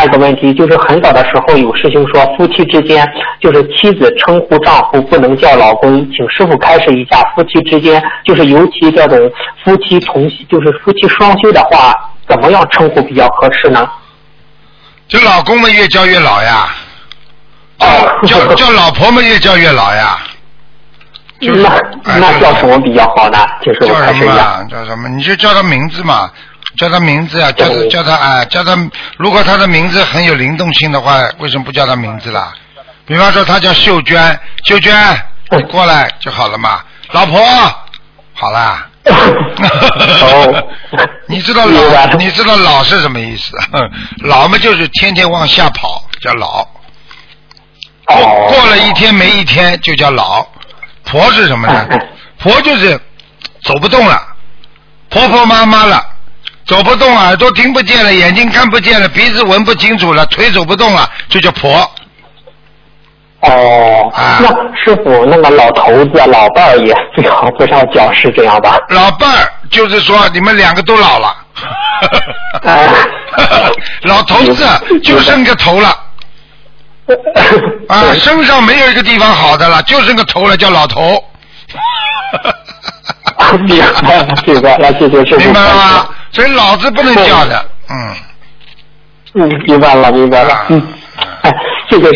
下一个问题，就是很早的时候有师兄说，夫妻之间就是妻子称呼丈夫不能叫老公，请师傅开示一下，夫妻之间就是尤其这种夫妻就是夫妻双修的话，怎么样称呼比较合适呢？ 这老公们越叫越老呀，叫老婆们越叫越老呀。 那叫什么比较好呢？请师傅开示一下。 叫什么？你就叫他名字嘛。叫他名字啊，叫他，如果他的名字很有灵动性的话，为什么不叫他名字啦？比方说他叫秀娟，秀娟，你过来就好了嘛。老婆，好啦。你知道老是什么意思？老嘛就是天天往下跑，叫老。过了一天没一天就叫老。婆是什么呢？婆就是走不动了，婆婆妈妈了。走不动，耳朵听不见了，眼睛看不见了，鼻子闻不清楚了，腿走不动了，就叫婆。 那师傅，那个老头子、老伴儿也最好不上叫，是这样吧？ 老伴儿就是说你们两个都老了。老头子就剩个头了。身上没有一个地方好的了，就剩个头了，叫老头。 明白了，谢谢师傅。 明白了吗？所以老子不能叫的， 明白了。谢谢。